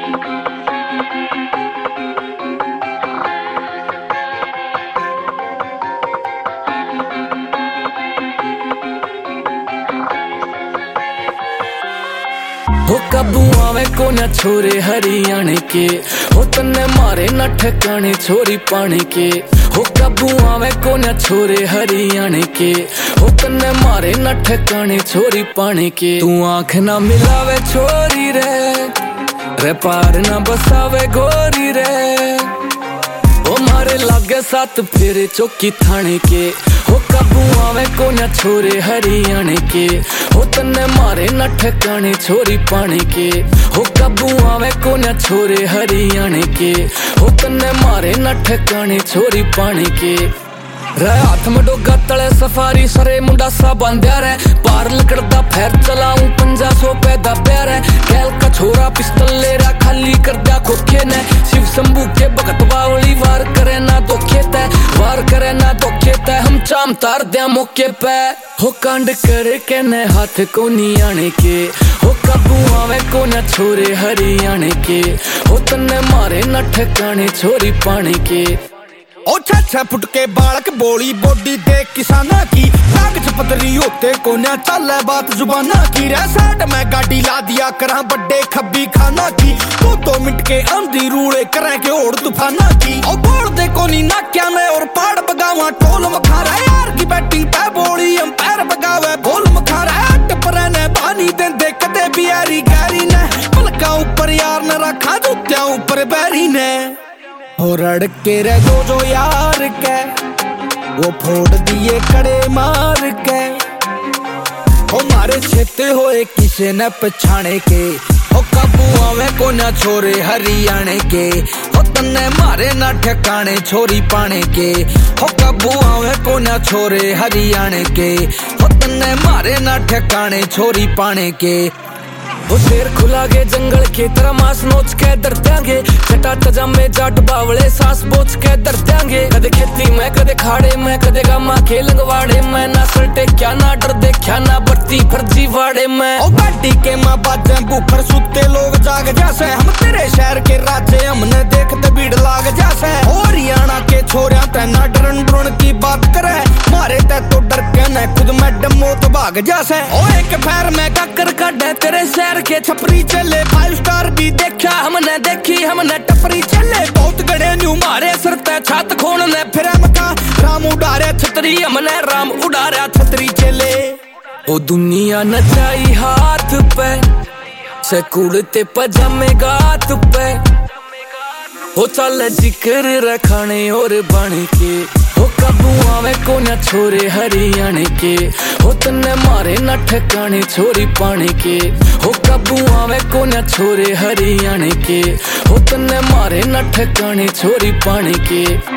हो काबू आवे को न छोरे हरियाणे के, हो तन्ने मारे न ठिकाने छोरी पानी के। हो काबू आवे को न छोरे हरियाणे के, हो तन्ने मारे न ठिकाने छोरी पानी के। तू आंख ना मिलावे छोरी रे पार ना बसावे गोरी रे। ओ मारे लागे साथ फेरे चौकी थाने के, हो काबू आवे को न छोरे हरियाणे के, हो तन्ने मारे न ठिकाने छोरी पानी के। हो काबू आवे को न छोरे हरियाणे के, हो तन्ने मारे न ठिकाने छोरी पानी के। रे हाथ में डोगा तले सफारी सरे मुंडा सा बांध्या रे, पार लकड़दा फैर चलाऊं 500 पैदा प्यार है। कैल का छोरा पिस्तल ले रहा खाली कर दिया खोखे ने, शिव शंभू के भगत बावली वार करे ना धोखे तय, वार करे ना धोखे तय। हम चाम तार दिया मौके पे, हो कांड करे के ने हाथ को नहीं आने के। हो काबू आवे को न छोरे हरियाणे के, हो तन्ने मारे न ठिकाने छोरी पानी के। ओ 6 फुट के बालक बोली बॉडी देख किसाना की, कागज पतरी होते को न चले बात जुबाना की। रेसट में गाड़ी ला दिया करा बड्डे खब्बी खाना की, 2 मिनट के अंधी रूड़े करे के ओढ़ तूफाना की। ओ बोल दे को नी नाक्या में और पाड़ बगावा टोल मखारा, यार की बैटिंग पे बोली हम पैर बगावे बोल मखारा। अट पर ने पानी देंदे कदे भी यारी गैरी ने, पलका ऊपर यार न रखा जूत्या ऊपर बैरी ने। हो रड़के रे जो यार के, वो फोड़ दिए कड़े मार के। हो मारे छेते होए किसे न पछाने के, हो काबू आवे को न छोरे हरियाणे के, हो तन्ने मारे न ठिकाने छोरी पाने के। हो काबू आवे को न छोरे हरियाणे के, हो तन्ने मारे न ठिकाने छोरी पाने के। वो शेर खुला गे जंगल के तरह मास नोच के डर देंगे, छटा तजामे जाट बावले सांस बोझ के डर देंगे। कदे खेती में कदे खाड़े में कदे गामा के लगवाड़े में, ना सल्टे क्या ना डर दे क्या ना बरती फर्जी वाड़े में। ओ गाड़ी के माँ बाजे बुफर सुते लोग जाग जैसे, हम तेरे शहर के राजे हमने देखते भीड़ लाग जैसे। ओ हरियाणा के छोरिया ते ना डरन डुरन की बात करे, मारे ते तो डर के न खुद में डमो तो भाग जैसे। ओ एक पैर में काकर काटे तेरे शहर के छपरी चले, 5 स्टार भी देखा हमने देखी हमने टपरी चले। बहुत गड़े न्यू मारे सरते छत खोन ने, फिर मका राम उड़ारे छतरी हमने राम उड़ारा छतरी चले। ओ दुनिया नचाई हाथ पे से कुड़ते पजामे गात पे, हो चल जिक्र रखाने और बन के। हो काबू आवे को न छोरे हरियाणे के, हो तन्ने मारे न ठिकाने छोरी पानी के। हो काबू आवे को न छोरे हरियाणे के, हो तन्ने मारे न ठिकाने छोरी पानी के।